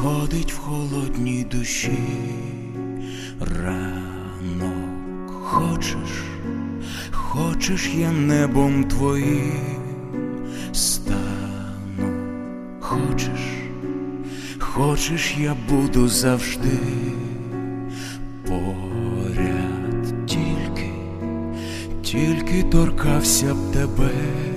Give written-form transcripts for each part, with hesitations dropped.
сходить в холодній душі ранок. Хочеш, я небом твоїм стану. Хочеш, я буду завжди поряд. Тільки торкався б тебе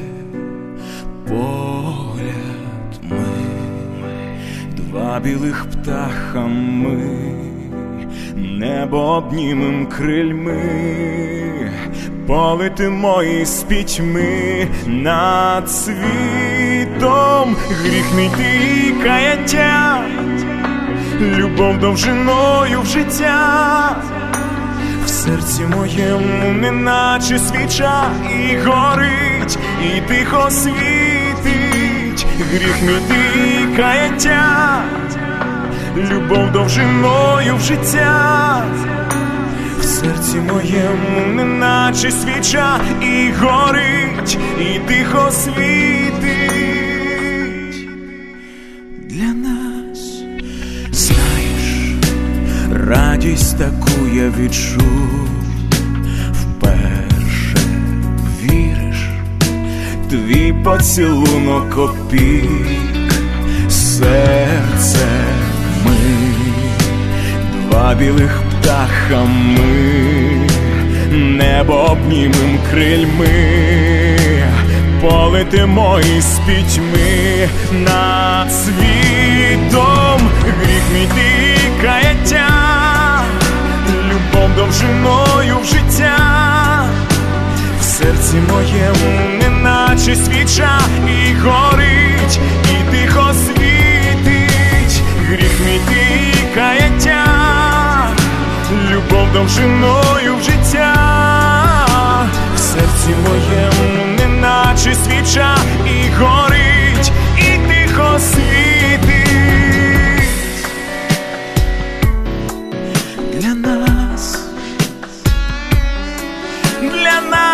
погляд. Ми два білих птаха, ми небо обнімем крильми, полетимо із пітьми над світом. Гріх мій ти і каяття, любов довжиною в життя. В серці моєму неначе свіча і горить, і тихо світить. Гріх мій ти і каяття, любов довжиною в життя. В серці моєму неначе свіча і горить, і тихо світить. Для нас, знаєш, радість таку я відчув вперше. Віриш, твій поцілунок опік серце. Ми два білих птаха, ми небо обнімем крильми, полетимо із пітьми над світом. Гріх мій ти і каяття, любов довжиною в життя. В серці моєму неначе свіча і горить, і тихо світить. Гріх мій ти і каяття, любов довжиною в життя. В серці моєму неначе свіча і горить, і тихо світить. Для нас, для нас.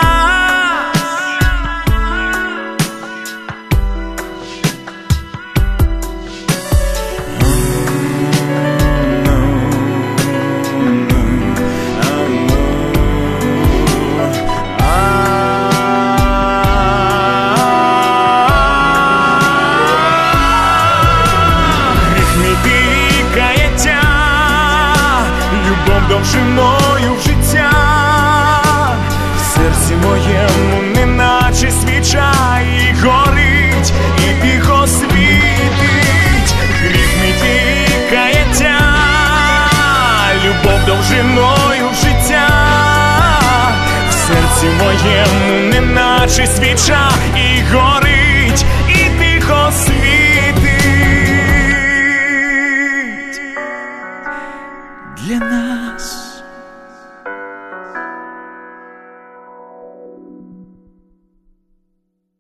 Довжиною в життя. В серці моєму неначе свіча і горить, і тихо світить. Гріх мій ти і каяття, любов довжиною в життя. В серці моєму неначе свіча і горить.